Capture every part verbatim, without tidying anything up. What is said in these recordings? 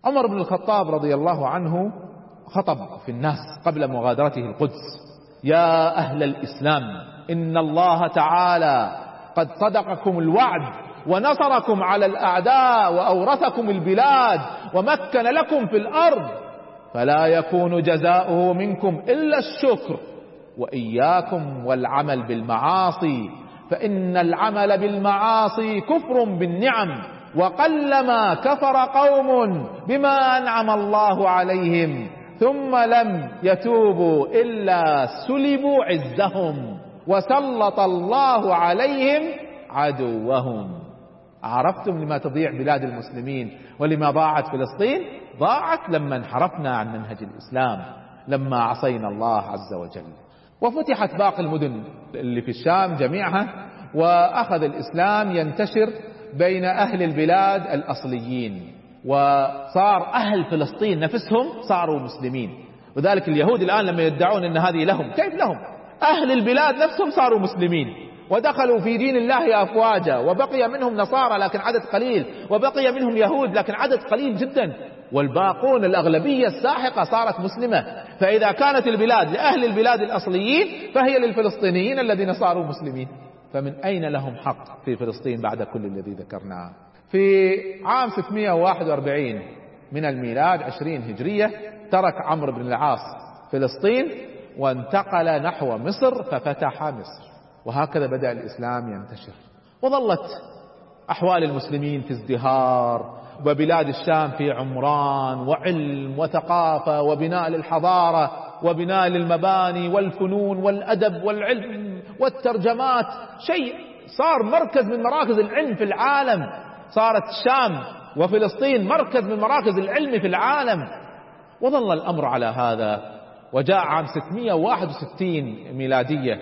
عمر بن الخطاب رضي الله عنه خطب في الناس قبل مغادرته القدس: يا أهل الإسلام، إن الله تعالى قد صدقكم الوعد ونصركم على الأعداء وأورثكم البلاد ومكن لكم في الأرض، فلا يكون جزاؤه منكم إلا الشكر، وإياكم والعمل بالمعاصي، فإن العمل بالمعاصي كفر بالنعم، وقلما كفر قوم بما أنعم الله عليهم ثم لم يتوبوا إلا سلبوا عزهم وسلط الله عليهم عدوهم. عرفتم لما تضيع بلاد المسلمين ولما ضاعت فلسطين؟ ضاعت لما انحرفنا عن منهج الإسلام، لما عصينا الله عز وجل. وفتحت باقي المدن اللي في الشام جميعها، وأخذ الإسلام ينتشر بين أهل البلاد الأصليين، وصار أهل فلسطين نفسهم صاروا مسلمين. وذلك اليهود الآن لما يدعون أن هذه لهم، كيف لهم؟ أهل البلاد نفسهم صاروا مسلمين ودخلوا في دين الله أفواجا، وبقي منهم نصارى لكن عدد قليل، وبقي منهم يهود لكن عدد قليل جدا، والباقون الأغلبية الساحقة صارت مسلمة. فإذا كانت البلاد لأهل البلاد الأصليين فهي للفلسطينيين الذين صاروا مسلمين، فمن أين لهم حق في فلسطين بعد كل الذي ذكرناه؟ في عام ستمائة وواحد وأربعين من الميلاد عشرين هجرية ترك عمرو بن العاص فلسطين وانتقل نحو مصر ففتح مصر، وهكذا بدأ الإسلام ينتشر. وظلت أحوال المسلمين في ازدهار، وبلاد الشام في عمران وعلم وثقافة وبناء للحضارة وبناء للمباني والفنون والأدب والعلم والترجمات، شيء صار مركز من مراكز العلم في العالم. صارت الشام وفلسطين مركز من مراكز العلم في العالم. وظل الأمر على هذا، وجاء عام ستمائة وواحد وستين ميلادية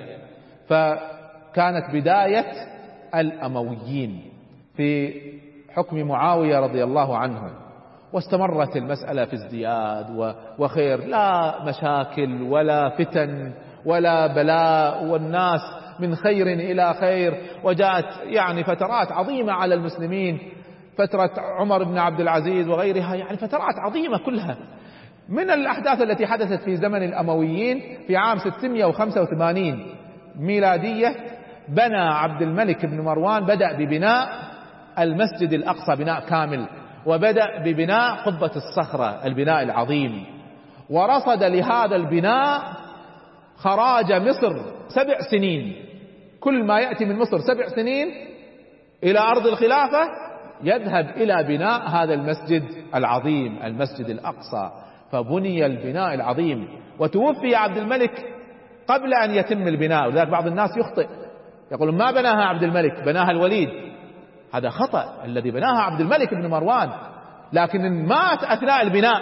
فكانت بداية الأمويين في حكم معاوية رضي الله عنه، واستمرت المسألة في ازدياد وخير، لا مشاكل ولا فتن ولا بلاء، والناس من خير إلى خير. وجاءت يعني فترات عظيمة على المسلمين، فترة عمر بن عبد العزيز وغيرها، يعني فترات عظيمة كلها. من الأحداث التي حدثت في زمن الأمويين في عام ستمائة وخمسة وثمانين ميلادية بنى عبد الملك بن مروان، بدأ ببناء المسجد الأقصى بناء كامل، وبدأ ببناء قبة الصخرة البناء العظيم، ورصد لهذا البناء خراج مصر سبع سنين. كل ما يأتي من مصر سبع سنين إلى أرض الخلافة يذهب إلى بناء هذا المسجد العظيم المسجد الأقصى، فبني البناء العظيم. وتوفي عبد الملك قبل أن يتم البناء، ولذلك بعض الناس يخطئ يقولون ما بناها عبد الملك، بناها الوليد. هذا خطأ، الذي بناها عبد الملك بن مروان، لكن مات أثناء البناء،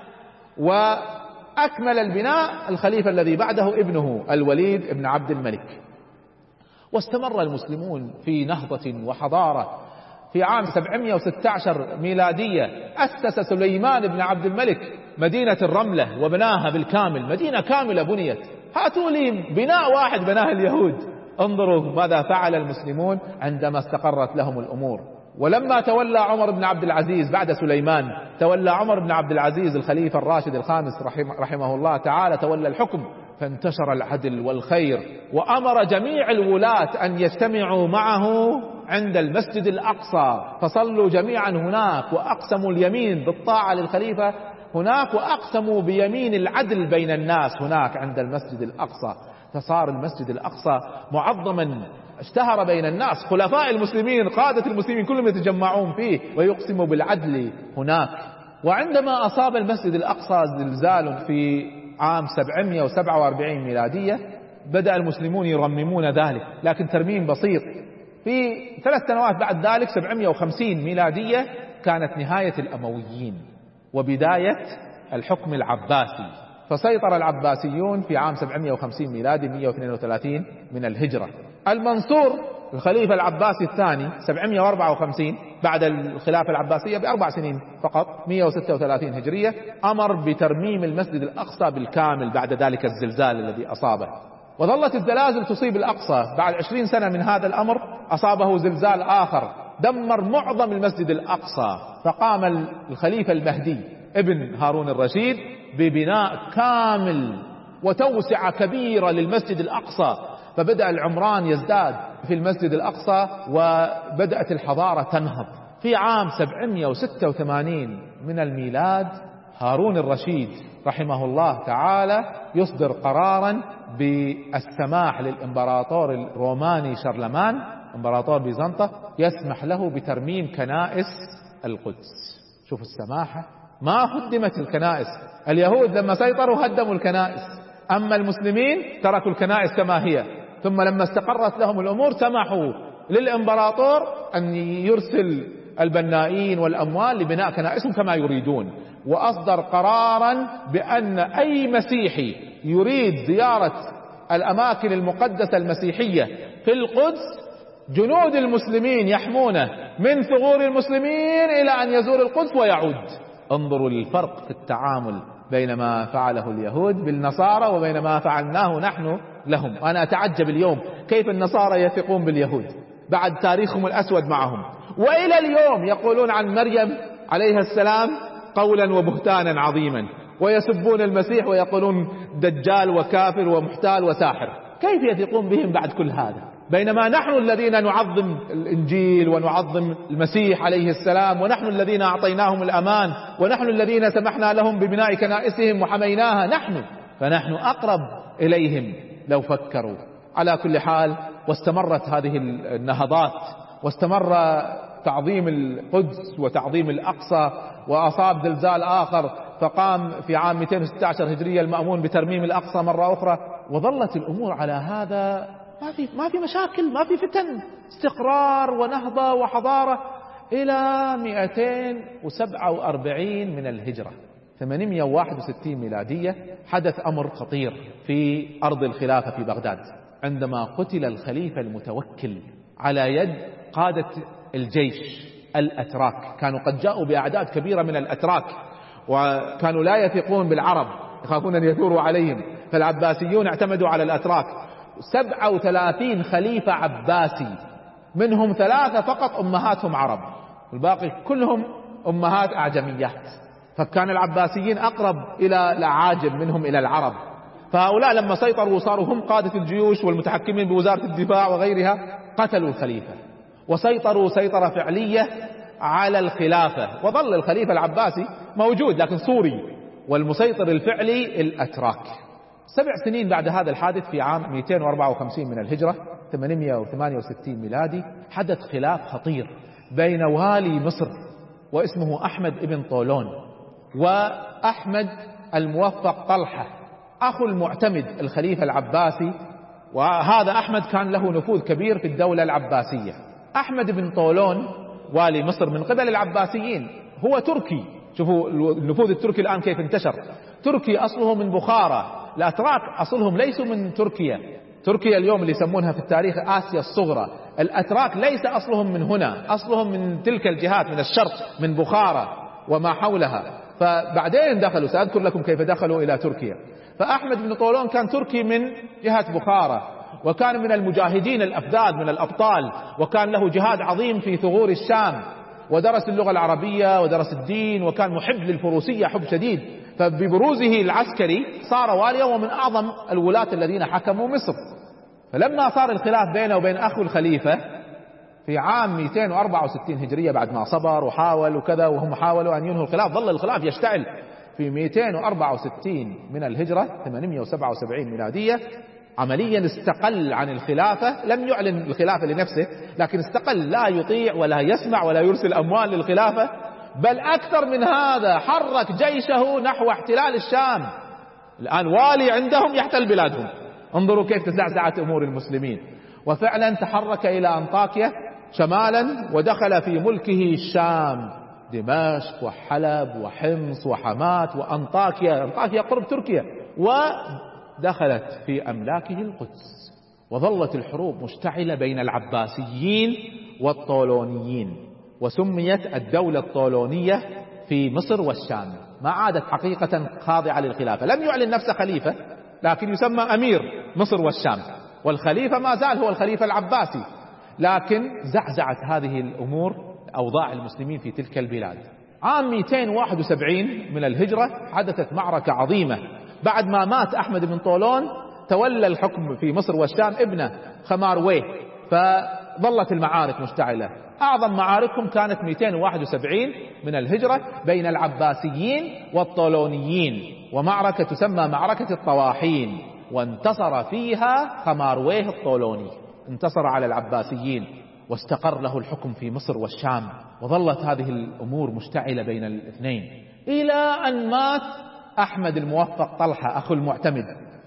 وأكمل البناء الخليفة الذي بعده ابنه الوليد بن عبد الملك. واستمر المسلمون في نهضة وحضارة. في عام سبعمائة وستة عشر ميلادية أسس سليمان بن عبد الملك مدينة الرملة وبناها بالكامل، مدينة كاملة بنيت. هاتوا لي بناء واحد بناها اليهود. انظروا ماذا فعل المسلمون عندما استقرت لهم الأمور. ولما تولى عمر بن عبد العزيز بعد سليمان، تولى عمر بن عبد العزيز الخليفة الراشد الخامس رحمه, رحمه الله تعالى، تولى الحكم، فانتشر العدل والخير، وأمر جميع الولاة أن يجتمعوا معه عند المسجد الأقصى، فصلوا جميعا هناك، وأقسموا اليمين بالطاعة للخليفة هناك، وأقسموا بيمين العدل بين الناس هناك عند المسجد الأقصى. فصار المسجد الأقصى معظما، اشتهر بين الناس، خلفاء المسلمين قادة المسلمين كلهم يتجمعون فيه ويقسموا بالعدل هناك. وعندما أصاب المسجد الأقصى زلزال في عام سبعمائة وسبعة وأربعين ميلادية، بدأ المسلمون يرممون ذلك، لكن ترميم بسيط. في ثلاث سنوات بعد ذلك سبعمائة وخمسين ميلادية كانت نهاية الأمويين وبداية الحكم العباسي، فسيطر العباسيون في عام سبعمائة وخمسين ميلادي مئة واثنين وثلاثين من الهجرة. المنصور الخليفة العباسي الثاني سبعمائة وأربعة وخمسين بعد الخلافة العباسية بأربع سنين فقط مئة وستة وثلاثين هجرية، أمر بترميم المسجد الأقصى بالكامل بعد ذلك الزلزال الذي أصابه. وظلت الزلازل تصيب الأقصى. بعد عشرين سنة من هذا الأمر أصابه زلزال آخر دمر معظم المسجد الأقصى. فقام الخليفة المهدي ابن هارون الرشيد ببناء كامل وتوسعة كبيرة للمسجد الأقصى، فبدأ العمران يزداد في المسجد الأقصى وبدأت الحضارة تنهض. في عام سبعمائة وستة وثمانين من الميلاد هارون الرشيد رحمه الله تعالى يصدر قرارا بالسماح للإمبراطور الروماني شارلمان إمبراطور بيزنطة، يسمح له بترميم كنائس القدس. شوف السماحة، ما هدمت الكنائس. اليهود لما سيطروا هدموا الكنائس، أما المسلمين تركوا الكنائس كما هي. ثم لما استقرت لهم الأمور سمحوا للإمبراطور أن يرسل البنائين والأموال لبناء كنائسهم كما يريدون، وأصدر قرارا بأن أي مسيحي يريد زيارة الأماكن المقدسة المسيحية في القدس جنود المسلمين يحمونه من ثغور المسلمين إلى أن يزور القدس ويعود. انظروا للفرق في التعامل بين ما فعله اليهود بالنصارى وبين ما فعلناه نحن لهم. أنا أتعجب اليوم كيف النصارى يثقون باليهود بعد تاريخهم الأسود معهم، وإلى اليوم يقولون عن مريم عليها السلام قولا وبهتانا عظيما، ويسبون المسيح ويقولون دجال وكافر ومحتال وساحر. كيف يثقون بهم بعد كل هذا؟ بينما نحن الذين نعظم الإنجيل ونعظم المسيح عليه السلام، ونحن الذين أعطيناهم الأمان، ونحن الذين سمحنا لهم ببناء كنائسهم وحميناها نحن، فنحن أقرب إليهم لو فكروا. على كل حال، واستمرت هذه النهضات، واستمر تعظيم القدس وتعظيم الأقصى، وأصاب زلزال آخر فقام في عام مئتين وستة عشر هجرية المأمون بترميم الأقصى مرة أخرى، وظلت الأمور على هذا، ما في ما في مشاكل، ما في فتن، استقرار ونهضة وحضارة إلى مئتين وسبعة وأربعين من الهجرة، ثمانمائة وواحد وستين ميلادية. حدث أمر خطير في أرض الخلافة في بغداد، عندما قتل الخليفة المتوكل على يد قادة الجيش الأتراك. كانوا قد جاءوا بأعداد كبيرة من الأتراك، وكانوا لا يثقون بالعرب، يخافون أن يثوروا عليهم، فالعباسيون اعتمدوا على الأتراك. سبعة وثلاثين خليفة عباسي، منهم ثلاثة فقط أمهاتهم عرب، والباقي كلهم أمهات أعجميات، فكان العباسيين أقرب إلى الأعاجم منهم إلى العرب. فهؤلاء لما سيطروا وصاروا هم قادة الجيوش والمتحكمين بوزارة الدفاع وغيرها، قتلوا الخليفة وسيطروا سيطرة فعلية على الخلافة، وظل الخليفة العباسي موجود لكن صوري، والمسيطر الفعلي الأتراك. سبع سنين بعد هذا الحادث في عام مئتين وأربعة وخمسين من الهجرة ثمانمائة وثمانية وستين ميلادي، حدث خلاف خطير بين والي مصر واسمه أحمد ابن طولون وأحمد الموفق طلحة أخو المعتمد الخليفة العباسي، وهذا أحمد كان له نفوذ كبير في الدولة العباسية. أحمد بن طولون والي مصر من قبل العباسيين هو تركي، شوفوا النفوذ التركي الآن كيف انتشر، تركي أصله من بخارى، الأتراك أصلهم ليسوا من تركيا، تركيا اليوم اللي يسمونها في التاريخ آسيا الصغرى، الأتراك ليس أصلهم من هنا، أصلهم من تلك الجهات، من الشرق، من بخارى وما حولها، فبعدين دخلوا، سأذكر لكم كيف دخلوا إلى تركيا. فأحمد بن طولون كان تركي من جهة بخارى، وكان من المجاهدين الأفذاذ من الأبطال، وكان له جهاد عظيم في ثغور الشام، ودرس اللغة العربية ودرس الدين، وكان محب للفروسية حب شديد، فببروزه العسكري صار واليا ومن أعظم الولاة الذين حكموا مصر. فلما صار الخلاف بينه وبين أخو الخليفة في عام مئتين وأربعة وستين هجرية، بعد ما صبر وحاول وكذا وهم حاولوا أن ينهوا الخلاف، ظل الخلاف يشتعل. في مئتين وأربعة وستين من الهجرة ثمانمائة وسبعة وسبعين ميلادية عمليا استقل عن الخلافة، لم يعلن الخلافة لنفسه، لكن استقل، لا يطيع ولا يسمع ولا يرسل أموال للخلافة، بل أكثر من هذا حرك جيشه نحو احتلال الشام. الآن والي عندهم يحتل بلادهم، انظروا كيف تزعزعت أمور المسلمين. وفعلا تحرك إلى أنطاكيا شمالا، ودخل في ملكه الشام، دمشق وحلب وحمص وحماة وأنطاكيا، أنطاكيا قرب تركيا، ودخلت في أملاكه القدس. وظلت الحروب مشتعلة بين العباسيين والطولونيين، وسميت الدولة الطولونية في مصر والشام. ما عادت حقيقة خاضعة للخلافة، لم يعلن نفسه خليفة، لكن يسمى أمير مصر والشام، والخليفة ما زال هو الخليفة العباسي. لكن زعزعت هذه الأمور أوضاع المسلمين في تلك البلاد. عام مئتين وواحد وسبعين من الهجرة حدثت معركة عظيمة بعد ما مات أحمد بن طولون، تولى الحكم في مصر والشام ابنه خمارويه، فظلت المعارك مشتعلة. أعظم معاركهم كانت مئتين وواحد وسبعين من الهجرة بين العباسيين والطولونيين، ومعركة تسمى معركة الطواحين، وانتصر فيها خمارويه الطولوني، انتصر على العباسيين واستقر له الحكم في مصر والشام. وظلت هذه الأمور مشتعلة بين الاثنين إلى أن مات أحمد الموفق طلحة أخو المعتمد،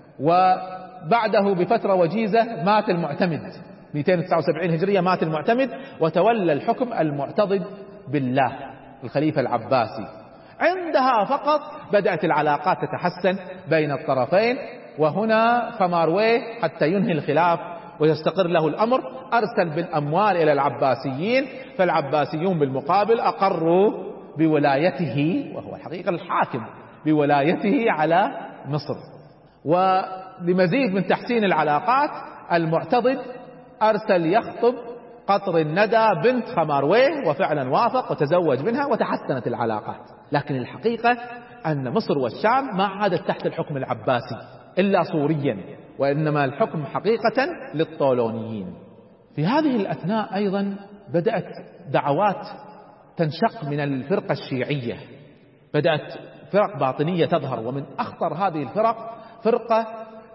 وبعده بفترة وجيزة مات المعتمد مئتين وتسعة وسبعين هجرية، مات المعتمد وتولى الحكم المعتضد بالله الخليفة العباسي. عندها فقط بدأت العلاقات تتحسن بين الطرفين، وهنا خمارويه حتى ينهي الخلاف ويستقر له الأمر أرسل بالأموال إلى العباسيين، فالعباسيون بالمقابل أقروا بولايته، وهو الحقيقة الحاكم، بولايته على مصر. ولمزيد من تحسين العلاقات المعتضد أرسل يخطب قطر الندى بنت خمارويه، وفعلا وافق وتزوج منها وتحسنت العلاقات. لكن الحقيقة أن مصر والشام ما عادت تحت الحكم العباسي إلا صوريا، وإنما الحكم حقيقة للطولونيين. في هذه الأثناء أيضا بدأت دعوات تنشق من الفرقة الشيعية، بدأت فرق باطنية تظهر، ومن أخطر هذه الفرق فرقة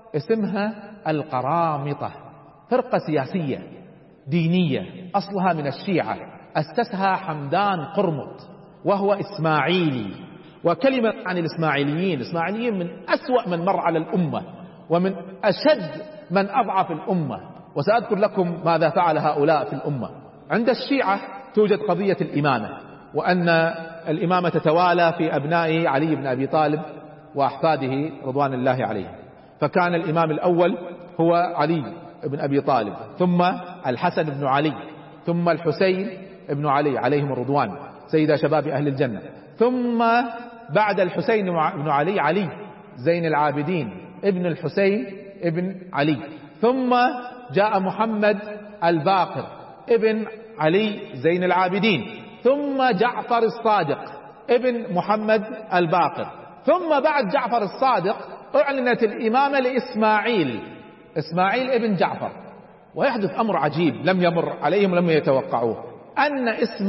اسمها القرامطة، فرقة سياسية دينية أصلها من الشيعة، أسسها حمدان قرمط وهو إسماعيلي. وكلمة عن الإسماعيليين، الإسماعيليين من أسوأ من مر على الأمة ومن أشد من أضعف الأمة، وسأذكر لكم ماذا فعل هؤلاء في الأمة. عند الشيعة توجد قضية الإمامة، وأن الإمامة تتوالى في أبناء علي بن أبي طالب وأحفاده رضوان الله عليهم. فكان الإمام الأول هو علي بن أبي طالب، ثم الحسن بن علي، ثم الحسين بن علي عليهم الرضوان سيد شباب أهل الجنة، ثم بعد الحسين بن علي علي زين العابدين ابن الحسين ابن علي، ثم جاء محمد الباقر ابن علي زين العابدين، ثم جعفر الصادق ابن محمد الباقر، ثم بعد جعفر الصادق أعلنت الإمامة لإسماعيل، إسماعيل ابن جعفر. ويحدث أمر عجيب لم يمر عليهم ولم يتوقعوه، أن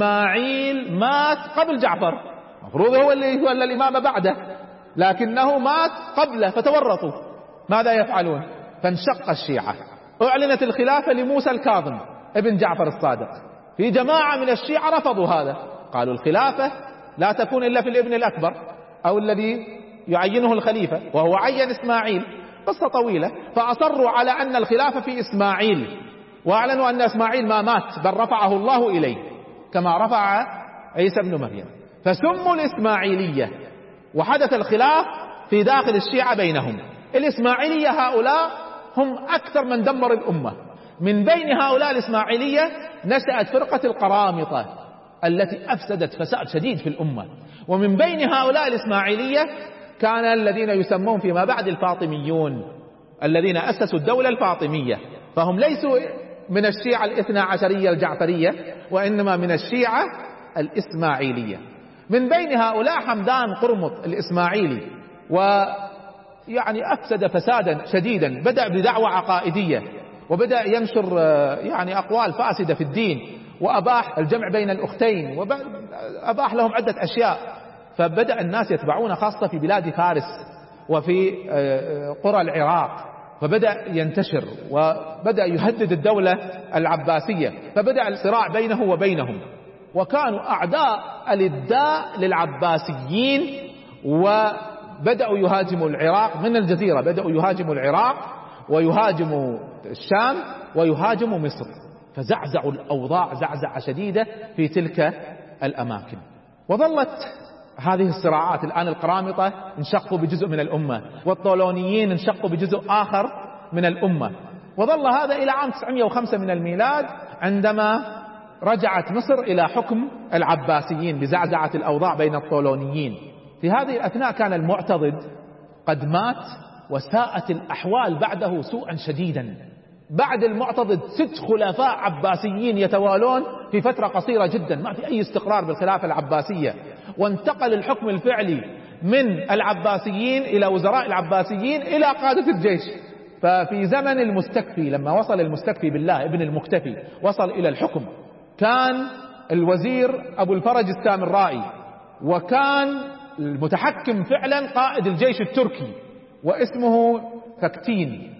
إسماعيل مات قبل جعفر، مفروض هو اللي يولى الإمامة بعده، لكنه مات قبله فتورطوا. ماذا يفعلون؟ فانشق الشيعة، أعلنت الخلافة لموسى الكاظم ابن جعفر الصادق. في جماعة من الشيعة رفضوا هذا، قالوا الخلافة لا تكون إلا في الابن الأكبر أو الذي يعينه الخليفة، وهو عين إسماعيل. قصة طويلة، فأصروا على أن الخلافة في إسماعيل، وأعلنوا أن إسماعيل ما مات بل رفعه الله إليه كما رفع عيسى بن مريم، فسموا الإسماعيلية. وحدث الخلاف في داخل الشيعة بينهم. الإسماعيلية هؤلاء هم أكثر من دمر الأمة. من بين هؤلاء الإسماعيلية نشأت فرقة القرامطة التي أفسدت فساد شديد في الأمة. ومن بين هؤلاء الإسماعيلية كان الذين يسمون فيما بعد الفاطميون، الذين أسسوا الدولة الفاطمية، فهم ليسوا من الشيعة الاثنى عشرية الجعفرية، وإنما من الشيعة الإسماعيلية. من بين هؤلاء حمدان قرمط الإسماعيلي، ويعني أفسد فسادا شديدا، بدأ بدعوة عقائدية، وبدأ ينشر يعني أقوال فاسدة في الدين، وأباح الجمع بين الأختين، وأباح لهم عدة أشياء. فبدأ الناس يتبعون خاصة في بلاد فارس وفي قرى العراق، فبدأ ينتشر وبدأ يهدد الدولة العباسية، فبدأ الصراع بينه وبينهم. وكانوا أعداء الإداء للعباسيين، وبدأوا يهاجموا العراق من الجزيرة، بدأوا يهاجموا العراق ويهاجموا الشام ويهاجموا مصر، فزعزعوا الأوضاع زعزعة شديدة في تلك الأماكن. وظلت هذه الصراعات. الآن القرامطة انشقوا بجزء من الأمة، والطولونيين انشقوا بجزء آخر من الأمة، وظل هذا إلى عام تسعمائة وخمسة من الميلاد، عندما رجعت مصر إلى حكم العباسيين بزعزعة الأوضاع بين الطولونيين. في هذه الأثناء كان المعتضد قد مات، وساءت الأحوال بعده سوءا شديدا، بعد المعتضد ست خلفاء عباسيين يتوالون في فترة قصيرة جدا، ما في أي استقرار بالخلافة العباسية، وانتقل الحكم الفعلي من العباسيين إلى وزراء العباسيين إلى قادة الجيش. ففي زمن المستكفي، لما وصل المستكفي بالله ابن المكتفي وصل إلى الحكم، كان الوزير أبو الفرج السامرائي، وكان المتحكم فعلا قائد الجيش التركي واسمه فكتين.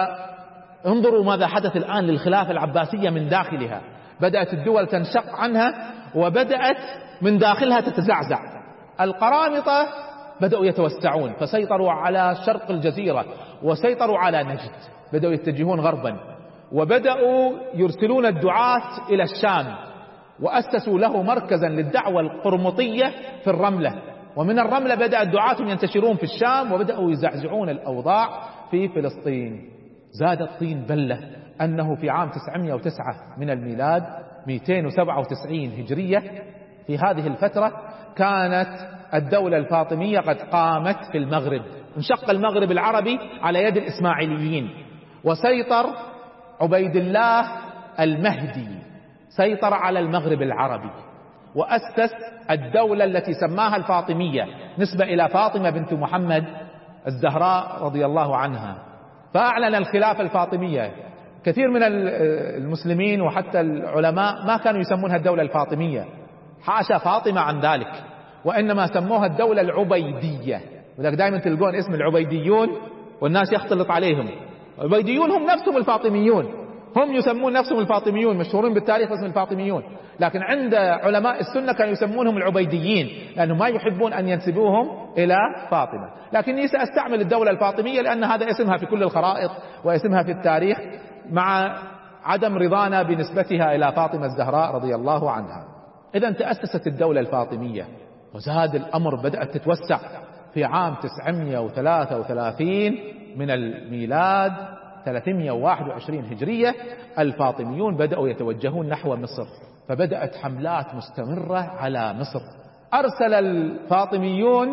فانظروا ماذا حدث الآن للخلافة العباسية من داخلها، بدأت الدول تنشق عنها وبدأت من داخلها تتزعزع. القرامطة بدأوا يتوسعون، فسيطروا على شرق الجزيرة وسيطروا على نجد، بدأوا يتجهون غربا، وبدأوا يرسلون الدعاة إلى الشام، وأسسوا له مركزا للدعوة القرمطية في الرملة، ومن الرملة بدأ الدعاة ينتشرون في الشام، وبدأوا يزعزعون الأوضاع في فلسطين. زاد الطين بلة أنه في عام تسعمائة وتسعة من الميلاد مئتين وسبعة وتسعين هجرية، في هذه الفترة كانت الدولة الفاطمية قد قامت في المغرب، انشق المغرب العربي على يد الإسماعيليين، وسيطر عبيد الله المهدي، سيطر على المغرب العربي، وأسس الدولة التي سماها الفاطمية نسبة إلى فاطمة بنت محمد الزهراء رضي الله عنها. فأعلن الخلافة الفاطمية. كثير من المسلمين وحتى العلماء ما كانوا يسمونها الدولة الفاطمية، حاشا فاطمة عن ذلك، وإنما سموها الدولة العبيدية. وذلك دائما تلقون اسم العبيديون والناس يختلط عليهم، العبيديون هم نفسهم الفاطميون، هم يسمون نفسهم الفاطميون، مشهورين بالتاريخ باسم الفاطميون، لكن عند علماء السنة كانوا يسمونهم العبيديين لأنهم ما يحبون أن ينسبوهم إلى فاطمة. لكني سأستعمل الدولة الفاطمية لأن هذا اسمها في كل الخرائط واسمها في التاريخ، مع عدم رضانا بنسبتها إلى فاطمة الزهراء رضي الله عنها. إذا تأسست الدولة الفاطمية، وزاد الأمر، بدأت تتوسع. في عام تسعمائة وثلاثة وثلاثين من الميلاد ثلاثمائة وواحد وعشرين هجرية الفاطميون بدأوا يتوجهون نحو مصر، فبدأت حملات مستمرة على مصر. أرسل الفاطميون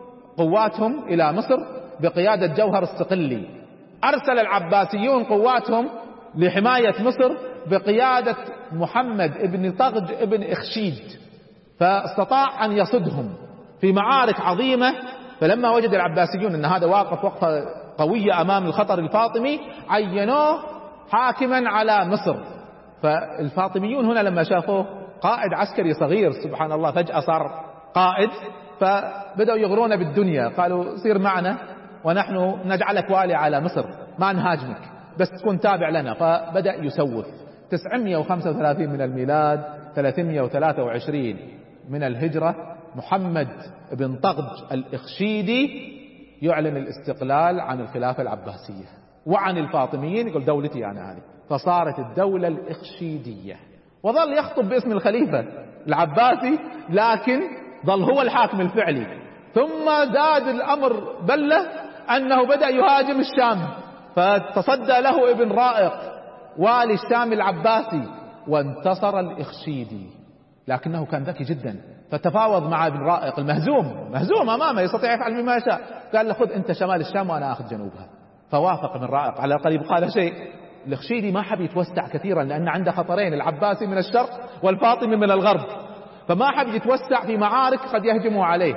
قواتهم إلى مصر بقيادة جوهر الصقلي، أرسل العباسيون قواتهم لحماية مصر بقيادة محمد ابن طغج ابن إخشيد، فاستطاع أن يصدهم في معارك عظيمة. فلما وجد العباسيون أن هذا واقف وقفة قوية أمام الخطر الفاطمي عينوه حاكما على مصر. فالفاطميون هنا لما شافوه قائد عسكري صغير سبحان الله فجأة صار قائد، فبدأوا يغرون بالدنيا، قالوا سير معنا ونحن نجعلك والي على مصر، ما نهاجمك بس تكون تابع لنا. فبدأ يسوف. تسعمائة وخمسة وثلاثين من الميلاد ثلاثمائة وثلاثة وعشرين من الهجرة محمد بن طغج الإخشيدي يعلن الاستقلال عن الخلافة العباسية وعن الفاطميين، يقول دولتي أنا هذه، فصارت الدولة الإخشيدية، وظل يخطب باسم الخليفة العباسي لكن ظل هو الحاكم الفعلي. ثم زاد الأمر بلة أنه بدأ يهاجم الشام، فتصدى له ابن رائق والي الشام العباسي وانتصر الإخشيدي، لكنه كان ذكي جدا فتفاوض مع ابن رائق المهزوم، مهزوم أمامه يستطيع يفعل ما يشاء، قال له خذ أنت شمال الشام وأنا أخذ جنوبها. فوافق ابن رائق على القريب قال شيء. الإخشيدي ما حب يتوسع كثيرا لأن عنده خطرين، العباسي من الشرق والفاطمي من الغرب، فما حب يتوسع في معارك قد يهجموا عليه،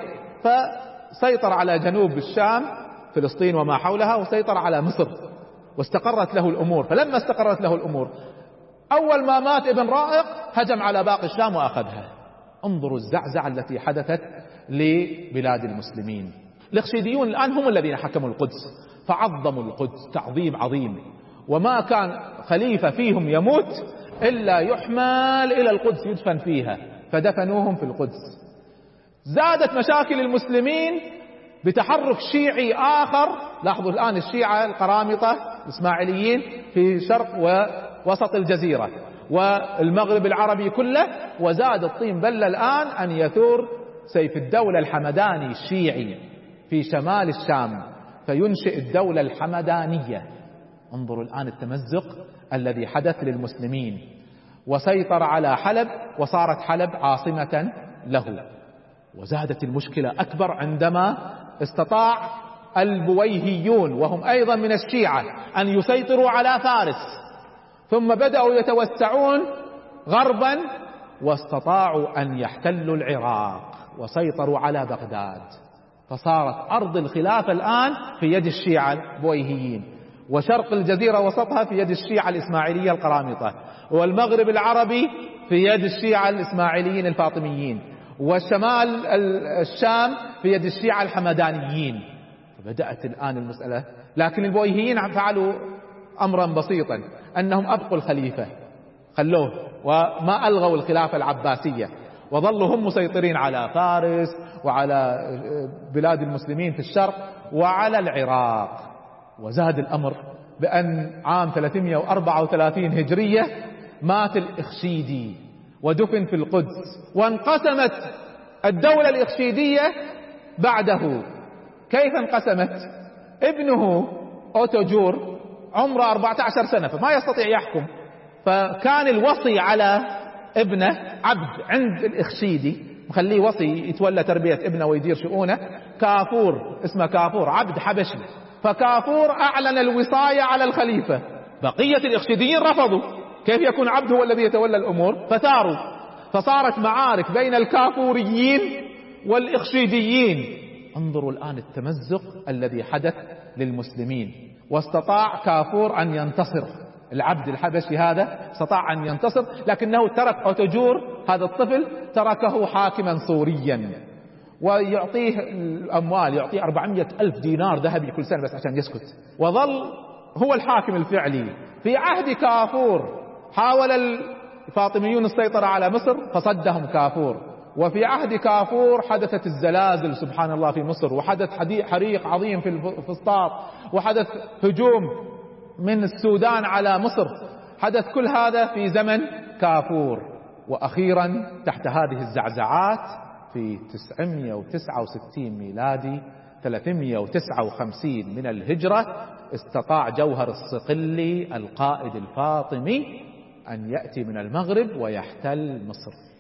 فسيطر على جنوب الشام فلسطين وما حولها، وسيطر على مصر واستقرت له الأمور. فلما استقرت له الأمور أول ما مات ابن رائق هجم على باقي الشام وأخذها. انظروا الزعزعة التي حدثت لبلاد المسلمين. الإخشيديون الآن هم الذين حكموا القدس، فعظموا القدس تعظيم عظيم، وما كان خليفة فيهم يموت إلا يحمل إلى القدس يدفن فيها، فدفنوهم في القدس. زادت مشاكل المسلمين بتحرك شيعي آخر. لاحظوا الآن الشيعة القرامطة الإسماعيليين في شرق ووسط الجزيرة والمغرب العربي كله، وزاد الطين بلة الآن أن يثور سيف الدولة الحمداني الشيعي في شمال الشام، فينشئ الدولة الحمدانية. انظروا الآن التمزق الذي حدث للمسلمين، وسيطر على حلب وصارت حلب عاصمة له. وزادت المشكلة أكبر عندما استطاع البويهيون وهم أيضا من الشيعة أن يسيطروا على فارس، ثم بدأوا يتوسعون غربا واستطاعوا أن يحتلوا العراق وسيطروا على بغداد، فصارت أرض الخلافة الآن في يد الشيعة البويهيين، وشرق الجزيرة وسطها في يد الشيعة الإسماعيلية القرامطة، والمغرب العربي في يد الشيعة الإسماعيليين الفاطميين، والشمال الشام في يد الشيعة الحمدانيين. فبدأت الآن المسألة، لكن البويهيين فعلوا أمرا بسيطا، أنهم أبقوا الخليفة، خلوه وما ألغوا الخلافة العباسية، وظلوا هم مسيطرين على فارس وعلى بلاد المسلمين في الشرق وعلى العراق. وزاد الأمر بأن عام ثلاثمائة وأربعة وثلاثين هجرية مات الإخشيدي ودفن في القدس، وانقسمت الدولة الإخشيدية بعده. كيف انقسمت؟ ابنه أوتوجور عمره أربعة عشر سنة فما يستطيع يحكم، فكان الوصي على ابنه عبد عند الإخشيدي، مخليه وصي يتولى تربية ابنه ويدير شؤونه، كافور اسمه كافور، عبد حبشي. فكافور أعلن الوصاية على الخليفة، بقية الإخشيديين رفضوا، كيف يكون عبد هو الذي يتولى الأمور؟ فثاروا، فصارت معارك بين الكافوريين والإخشيديين. انظروا الآن التمزق الذي حدث للمسلمين. واستطاع كافور أن ينتصر، العبد الحبشي هذا استطاع أن ينتصر، لكنه ترك أوتوجور هذا الطفل، تركه حاكما صوريا، ويعطيه الأموال، يعطيه أربعمائة ألف دينار ذهبي كل سنة بس عشان يسكت، وظل هو الحاكم الفعلي. في عهد كافور حاول الفاطميون السيطرة على مصر فصدهم كافور، وفي عهد كافور حدثت الزلازل سبحان الله في مصر، وحدث حريق عظيم في الفسطاط، وحدث هجوم من السودان على مصر، حدث كل هذا في زمن كافور. وأخيرا تحت هذه الزعزعات في تسعمائة وتسعة وستين ميلادي ثلاثمائة وتسعة وخمسين من الهجرة استطاع جوهر الصقلي القائد الفاطمي أن يأتي من المغرب ويحتل مصر.